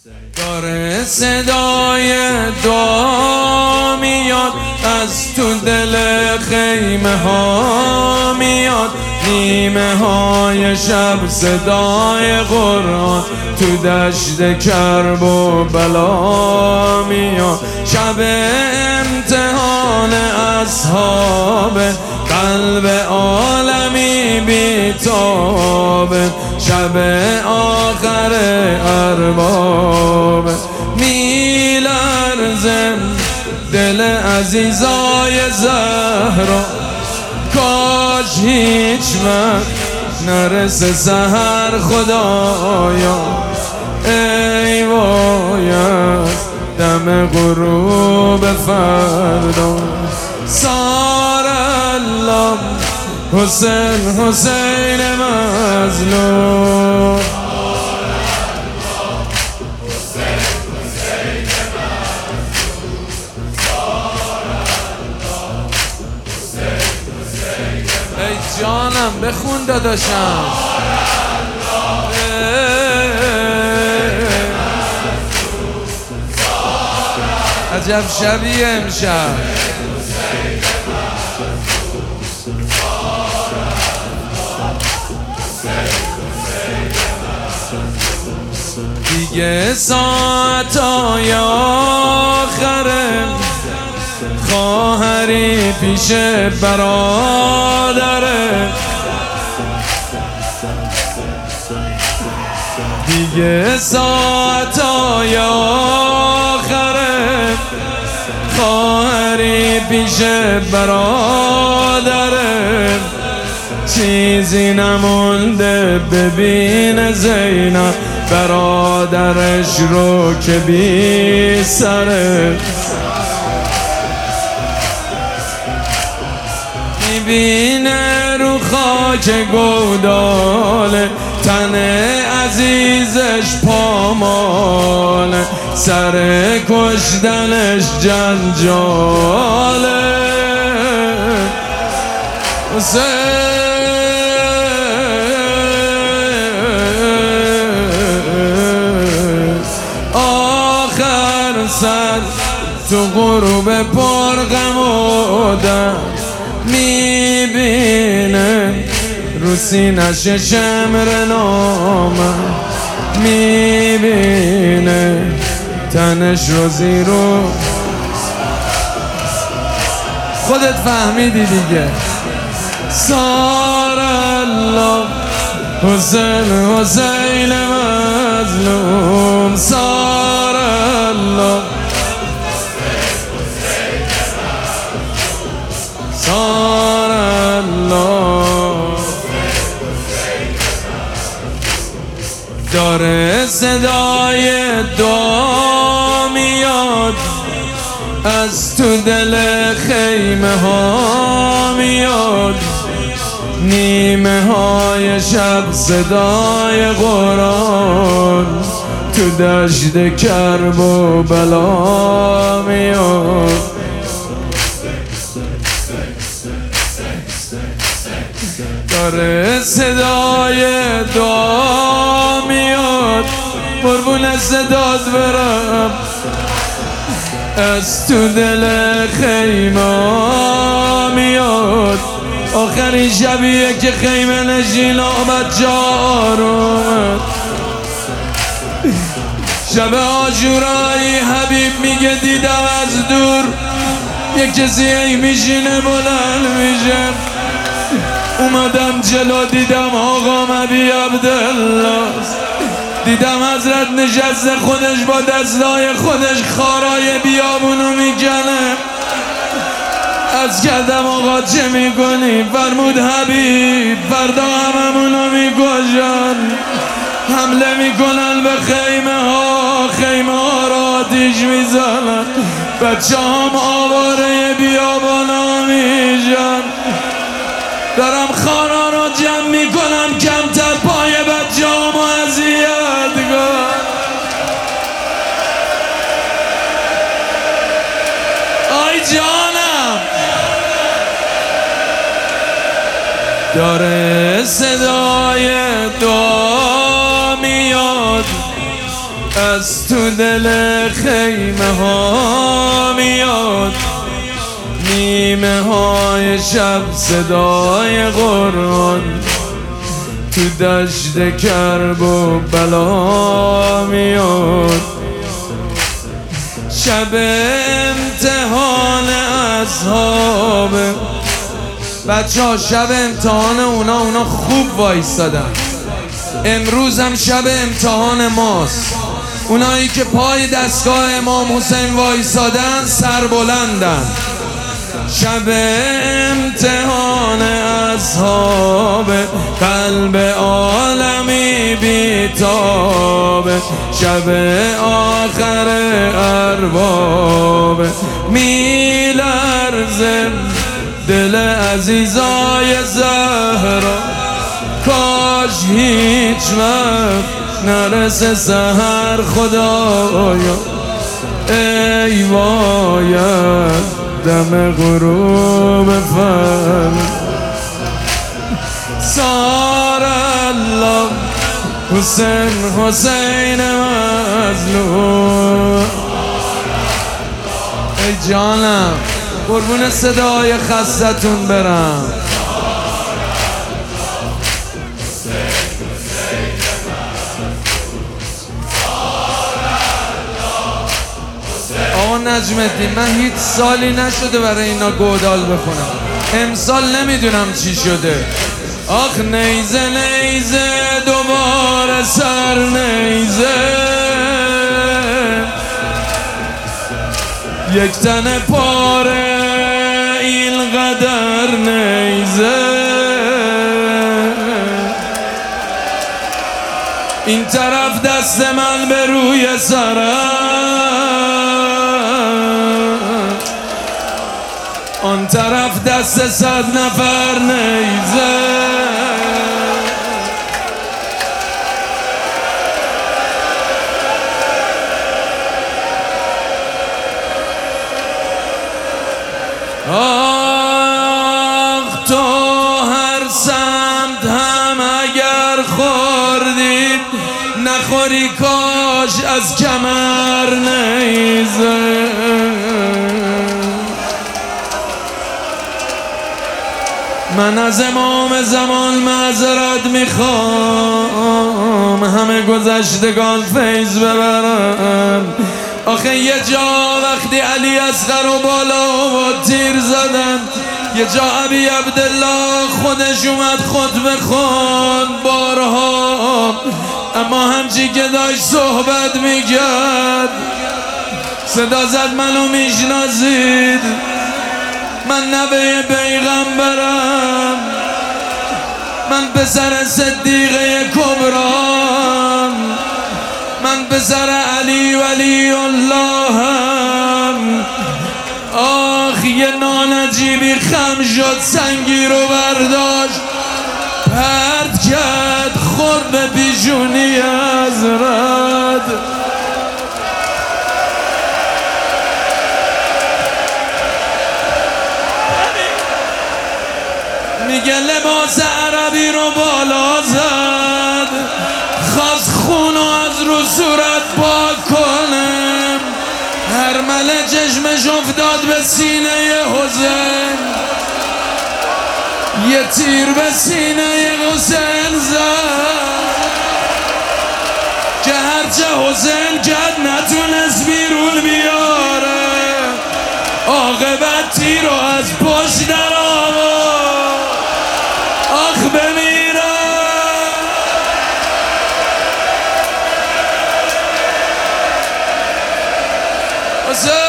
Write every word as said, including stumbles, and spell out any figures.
داره صدای دعا میاد، از تو دل خیمه ها میاد، نیمه های شب صدای قرآن تو دشت کرب و بلا میاد. شب امتحان اصحاب قلب عالمی بیتاب، شب آخر ارباب میلرزه دل عزیزای زهرا، کاش هیچ وقت نرسه سحر خدایا. ای وای از دم غروب فردا، سار الله حسین حسین مظلوم. ای جانم بخون داداشم. عجب شبیه امشب. دیگه ساعتای آخره، خواهری پیش برادره، دیگه ساعتای آخره، خواهری پیش برادره. چیزی نمونده ببین زینب برادرش رو که بی سره. میبینه رو خاک گوداله، تن عزیزش پاماله، سر کشتنش جنجاله. آخر سر تو غروب پرغم و درد میبینه، رو سینش شمر نامه میبینه، تنش رو زیرو. خودت فهمیدی دیگه. سار الله حسین حسین مظلوم، سار الله سار الله. داره صدای دعا میاد، از تو دل خیمه ها میاد، نیمه های شب صدای قرآن تو دشت کرب و بلا میاد. داره صدای دعا میاد، قربون صدات برم، از تو دل خیمه میاد. آخرین شبیه که خیمه نشین بچه ها رو اومد. شب عاشورایی حبیب میگه دیدم از دور یک کسی ای میشینه بلند میشه، اومدم جلو دیدم آقا مبی عبدالله، دیدم حضرت نشسته خودش با دستای خودش خارای بیابونو میکنه. از کردم آقا چه میکنی؟ فرمود حبیب فردا هممونو میکشن، حمله میکنن به خیمه ها، خیمه ها را آتیش میزنن، بچه هم آواره بیابانا میشن. دارم خارا رو جمع میکنم، کمتر پای بچه هم اذیت کن. آی جانم. داره صدای دعا میاد، از تو دل خیمه ها میاد، نیمه های شب صدای قرآن، تو دشت کرب و بلا میاد. شب امتحان اصحابه، بچه ها شب امتحان اونا اونا خوب وایستادن. امروز هم شب امتحان ماست. اونایی که پای دستگاه امام حسین وایستادن سر بلندن. شب امتحان اصحاب، قلب عالمی بیتاب، شب آخر ارباب، میلرزه دل عزیزای زهرا، کاش هیچ وقت نرسه سحر خدایا. ای باید دم غروب فر سار الله حسین حسین مظلوم. ای جانم قربون صدای خستتون برم. آقا نجم الدین، من هیچ سالی نشده برای اینا گودال بخونم. امسال نمیدونم چی شده. آخ نیزه نیزه دوباره سر نیزه، یک تن پاره اینقدر نیزه، این طرف دست من به روی سرم، آن طرف دست صد نفر نیزه. آخ تو هر سمت هم اگر خوردید، نخوری کاش از کمر نیزه. من از امام زمان معذرت میخوام، همه گذشتگان فیض ببرن. آخه یه جا وقتی علی اصغر و بالا و تیر زدن، یه جا ابی عبدالله خودش اومد خطبه خواند بارها، اما همچی که داشت صحبت میکرد صدا زد منو میشناسید، من نوه پیغمبرم، من پسر صدیقه کبرام، من پسر علی ولی اللهم. آخ یه نانجیبی خم شد، سنگی رو برداشت پرد کرد، خورد به پیشونی حضرت. میگه لباس عربی رو بالا زد، خواست خونو از رو صورت پاک کنم، هر مله چشمش افتاد به سینه حسین، یه تیر به سینه حسین زد که هرچه حسین کرد نتونست بیرون بیاره، عاقبت تیر رو از پشت در آورد. آخ بمیرم حسین.